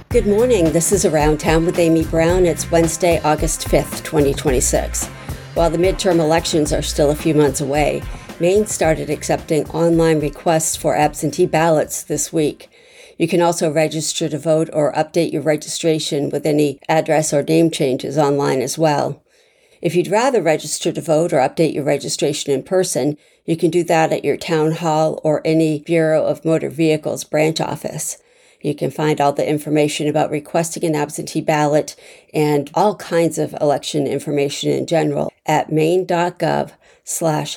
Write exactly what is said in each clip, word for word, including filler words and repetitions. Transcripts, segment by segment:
Good morning. This is Around Town with Amy Brown. It's Wednesday, August fifth, twenty twenty-six. While the midterm elections are still a few months away, Maine started accepting online requests for absentee ballots this week. You can also register to vote or update your registration with any address or name changes online as well. If you'd rather register to vote or update your registration in person, you can do that at your town hall or any Bureau of Motor Vehicles branch office. You can find all the information about requesting an absentee ballot and all kinds of election information in general at maine.gov slash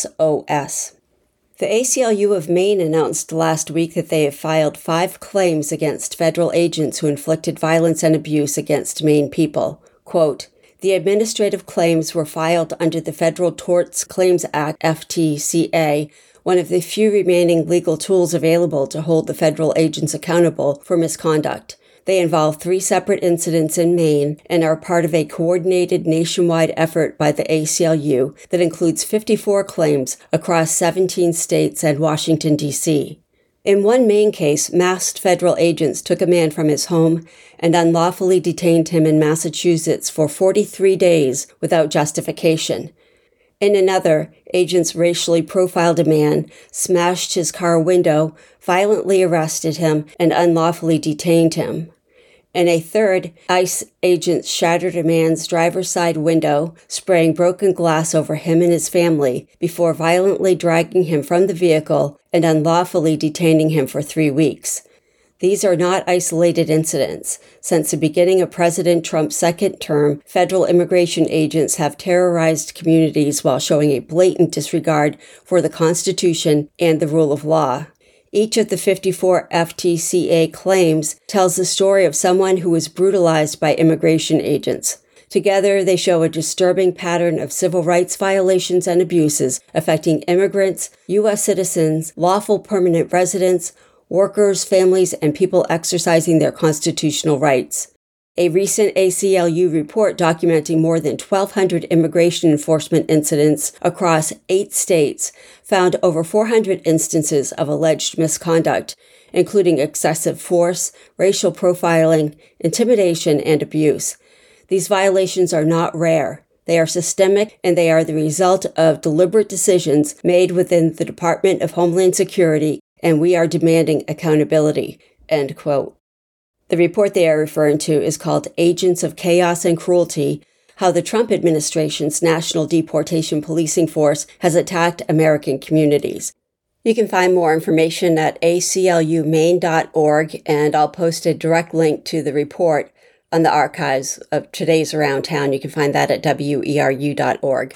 SOS. The A C L U of Maine announced last week that they have filed five claims against federal agents who inflicted violence and abuse against Maine people. Quote, the administrative claims were filed under the Federal Tort Claims Act, F T C A, one of the few remaining legal tools available to hold the federal agents accountable for misconduct. They involve three separate incidents in Maine and are part of a coordinated nationwide effort by the A C L U that includes fifty-four claims across seventeen states and Washington, D C In one Maine case, masked federal agents took a man from his home and unlawfully detained him in Massachusetts for forty-three days without justification. In another, agents racially profiled a man, smashed his car window, violently arrested him, and unlawfully detained him. In a third, ICE agents shattered a man's driver's side window, spraying broken glass over him and his family, before violently dragging him from the vehicle and unlawfully detaining him for three weeks. These are not isolated incidents. Since the beginning of President Trump's second term, federal immigration agents have terrorized communities while showing a blatant disregard for the Constitution and the rule of law. Each of the fifty-four F T C A claims tells the story of someone who was brutalized by immigration agents. Together, they show a disturbing pattern of civil rights violations and abuses affecting immigrants, U S citizens, lawful permanent residents, workers, families, and people exercising their constitutional rights. A recent A C L U report documenting more than twelve hundred immigration enforcement incidents across eight states found over four hundred instances of alleged misconduct, including excessive force, racial profiling, intimidation, and abuse. These violations are not rare. They are systemic, and they are the result of deliberate decisions made within the Department of Homeland Security, and we are demanding accountability, end quote. The report they are referring to is called Agents of Chaos and Cruelty, How the Trump Administration's National Deportation Policing Force Has Attacked American Communities. You can find more information at A C L U maine dot org, and I'll post a direct link to the report on the archives of today's Around Town. You can find that at W E R U dot org.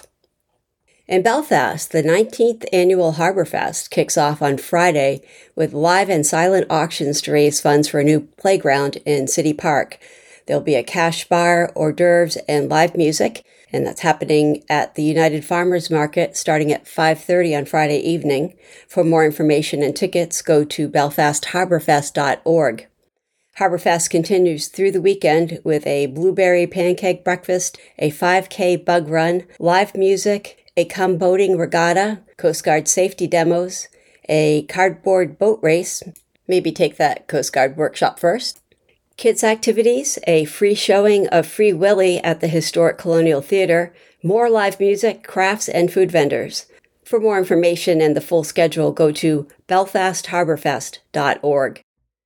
In Belfast, the nineteenth Annual Harbor Fest kicks off on Friday with live and silent auctions to raise funds for a new playground in City Park. There'll be a cash bar, hors d'oeuvres, and live music, and that's happening at the United Farmers Market starting at five thirty on Friday evening. For more information and tickets, go to belfast harbor fest dot org. Harborfest continues through the weekend with a blueberry pancake breakfast, a five K bug run, live music, a come boating regatta, Coast Guard safety demos, a cardboard boat race, maybe take that Coast Guard workshop first, kids activities, a free showing of Free Willy at the Historic Colonial Theater, more live music, crafts, and food vendors. For more information and the full schedule, go to belfast harbor fest dot org.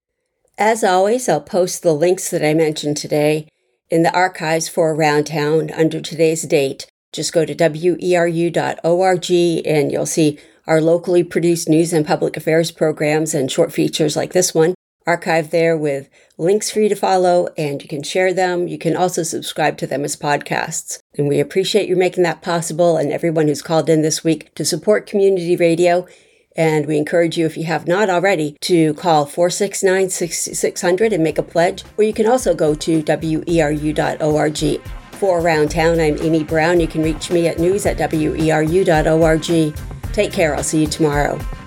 As always, I'll post the links that I mentioned today in the archives for Around Town under today's date. Just go to W E R U dot org and you'll see our locally produced news and public affairs programs and short features like this one archived there with links for you to follow, and you can share them. You can also subscribe to them as podcasts. And we appreciate you making that possible and everyone who's called in this week to support community radio. And we encourage you, if you have not already, to call four six nine, six six zero zero and make a pledge. Or you can also go to W E R U dot org. For Around Town, I'm Amy Brown. You can reach me at news at W E R U dot org. Take care. I'll see you tomorrow.